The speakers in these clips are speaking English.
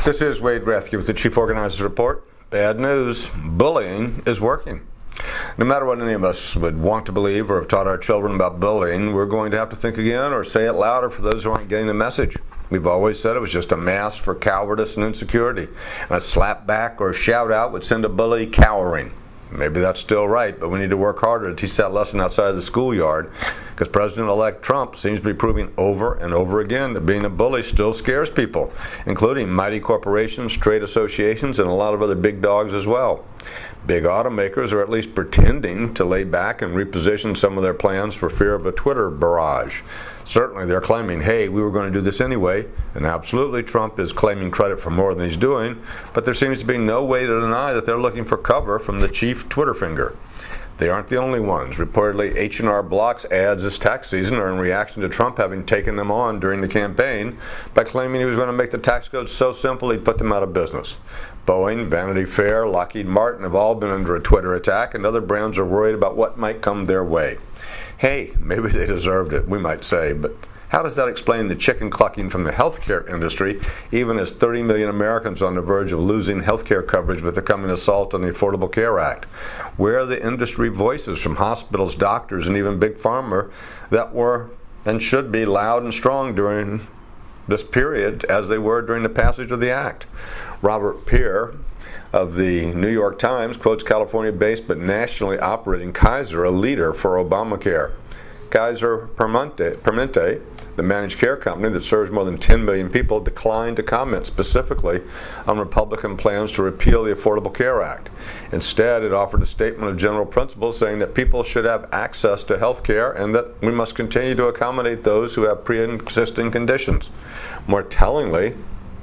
This is Wade Rathke with the Chief Organizers Report. Bad news. Bullying is working. No matter what any of us would want to believe or have taught our children about bullying, we're going to have to think again or say it louder for those who aren't getting the message. We've always said it was just a mask for cowardice and insecurity. And a slap back or a shout out would send a bully cowering. Maybe that's still right, but we need to work harder to teach that lesson outside of the schoolyard, because President-elect Trump seems to be proving over and over again that being a bully still scares people, including mighty corporations, trade associations, and a lot of other big dogs as well. Big automakers are at least pretending to lay back and reposition some of their plans for fear of a Twitter barrage. Certainly they're claiming, hey, we were going to do this anyway, and absolutely Trump is claiming credit for more than he's doing, but there seems to be no way to deny that they're looking for cover from the chief Twitter finger. They aren't the only ones. Reportedly, H&R Block's ads this tax season are in reaction to Trump having taken them on during the campaign by claiming he was going to make the tax code so simple he'd put them out of business. Boeing, Vanity Fair, Lockheed Martin have all been under a Twitter attack, and other brands are worried about what might come their way. Hey, maybe they deserved it, we might say, but how does that explain the chicken clucking from the healthcare industry, even as 30 million Americans are on the verge of losing healthcare coverage with the coming assault on the Affordable Care Act? Where are the industry voices from hospitals, doctors, and even Big Pharma that were and should be loud and strong during this period as they were during the passage of the act? Robert Peer of the New York Times quotes California-based but nationally operating Kaiser, a leader for Obamacare. Kaiser Permanente, the managed care company that serves more than 10 million people, declined to comment specifically on Republican plans to repeal the Affordable Care Act. Instead, it offered a statement of general principles saying that people should have access to health care and that we must continue to accommodate those who have pre-existing conditions. More tellingly,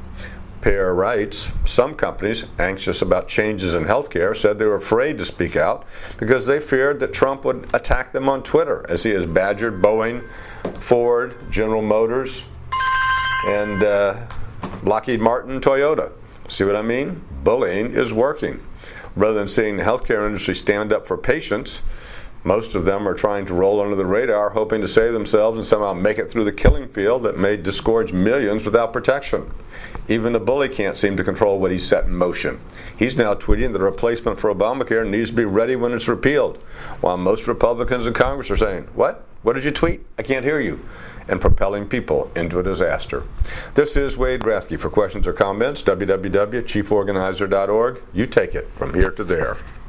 Peer writes, some companies, anxious about changes in healthcare, said they were afraid to speak out because they feared that Trump would attack them on Twitter, as he has badgered Boeing, Ford, General Motors, and Lockheed Martin, Toyota. See what I mean? Bullying is working. Rather than seeing the healthcare industry stand up for patients, most of them are trying to roll under the radar, hoping to save themselves and somehow make it through the killing field that may disgorge millions without protection. Even the bully can't seem to control what he's set in motion. He's now tweeting that a replacement for Obamacare needs to be ready when it's repealed, while most Republicans in Congress are saying, "What? What did you tweet? I can't hear you," and propelling people into a disaster. This is Wade Rathke. For questions or comments, www.chieforganizer.org. You take it from here to there.